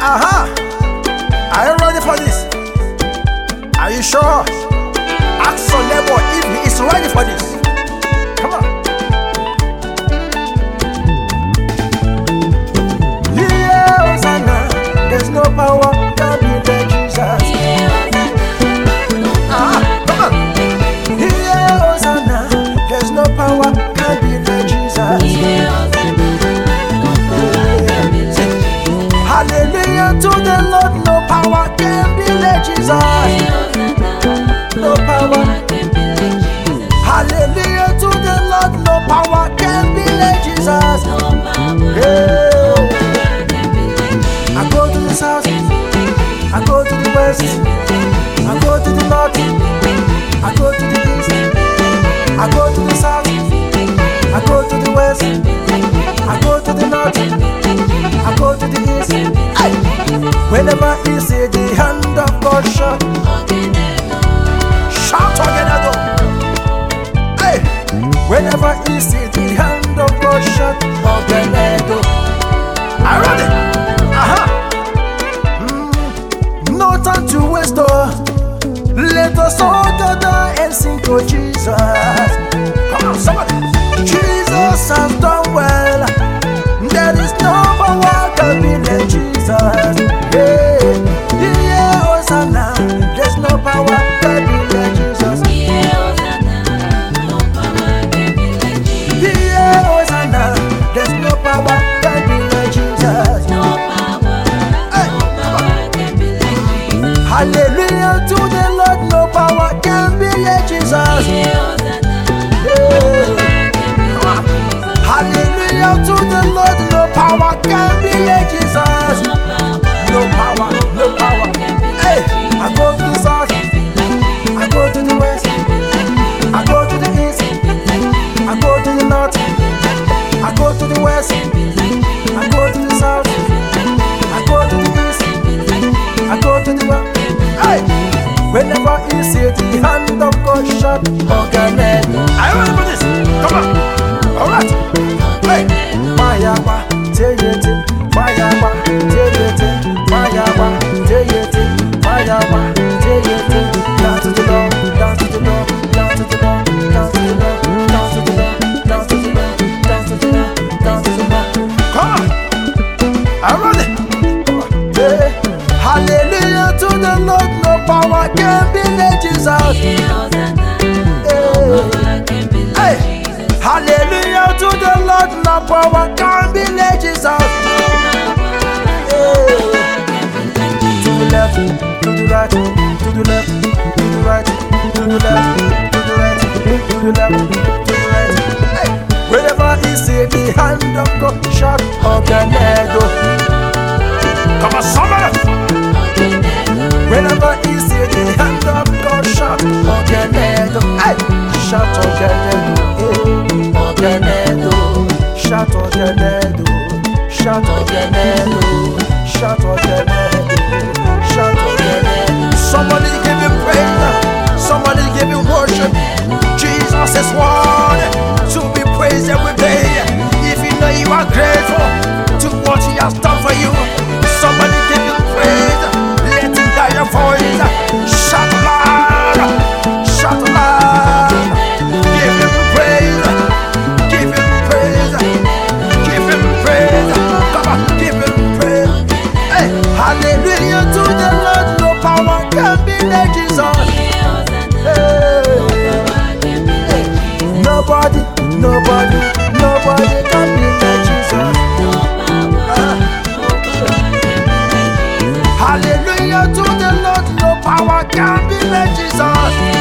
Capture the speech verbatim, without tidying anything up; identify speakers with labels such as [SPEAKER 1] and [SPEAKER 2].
[SPEAKER 1] Aha! Are you ready for this? Are you sure? Ask your neighbor if he is ready for this. Come on. Yeah, Hosanna. There's no power can be like Jesus. Ah, come on. Yeah, Hosanna. There's no power can be like Jesus. Hallelujah to the Lord. No power can be like Jesus. No power. Hallelujah to the Lord. No power can be like Jesus. Yeah. I go to the south, I go to the west, I go to the north, I go to the east, I go to the south, I go to the west, I go to the north, I go to the east. Hey. Whenever you see the hand of God shout, shout again. Hey. Whenever you see the hand of God shout, again. Are you ready? Aha. Mm. No time to waste. Oh. Let us all gather and sing to Jesus. Come on, somebody. Jesus has done well. There is no power can be like Jesus. Yeah, yeah, Hosanna. There's no power can be like Jesus. Yeah, Hosanna. No power can be like Jesus. Yeah, Hosanna. There's no power can be like Jesus. No power. Hey. No power can be like Jesus. Hallelujah to the Lord. No power can be like Jesus. Yeah, Hosanna. Hallelujah to the Lord, no power can be like Jesus. No power, no power. Hey, I go to the south, I go to the west, I go to the east, I go to the north, I go to the west, I go to the south, I go to the east, I go to the west. Hey, whenever you see the hand of God shut, again. Are you ready for this? Come on. All right. Hey, fire, take it, fire, take it, fire, take it, fire, take it. Down to the Lord, down to the Lord, down to the Lord, down to the Lord, down to the Lord, down to the Lord, down to the Lord, down to the Lord. Come on, I'm ready. Yeah. Hallelujah to the Lord, no power can be like Jesus. Hey. Hallelujah to the Lord, no power can be like Jesus. Yeah. To the left, to the right, to the left, to the right, to the left, to the right, to the left, to the right. Hey. Whenever he see the hand of God, shout Oganedo. Come on, somebody. Whenever he see the hand of God, shout Oganedo. Hey, shout Oganedo. Oganedo, shout Oganedo, shout Oganedo, shout Oganedo, shout Oganedo. Somebody give him praise, somebody give him worship. Jesus is one to be praised every day. If you know you are grateful to what he has done for you, somebody give him praise. Let him hear your voice. Shout loud, shout loud. Give him praise. Hallelujah to the Lord, no power can be like Jesus. Hey. Hey. Nobody, nobody, nobody can be like Jesus. Uh. Hallelujah to the Lord, no power can be like Jesus.